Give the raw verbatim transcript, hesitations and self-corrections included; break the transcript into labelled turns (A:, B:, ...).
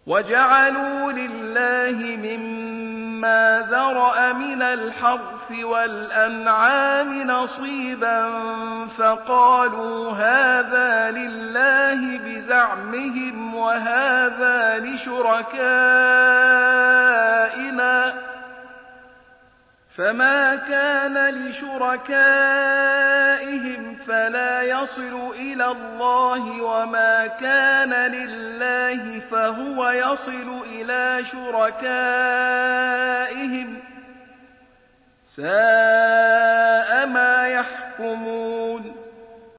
A: وَجَعَلُوا لِلَّهِ مِمَّا ذَرَأَ مِنَ الْحَرْثِ وَالْأَنْعَامِ نَصِيبًا فَقَالُوا هَٰذَا لِلَّهِ بِزَعْمِهِمْ وَهَٰذَا لِشُرَكَائِنَا ۖ فَمَا كَانَ لِشُرَكَائِهِمْ فَلَا يَصِلُ إِلَى اللَّهِ وَمَا كَانَ لِلَّهِ فَهُوَ يَصِلُ إِلَىٰ شُرَكَائِهِمْ ۗ سَاءَ مَا يَحْكُمُونَ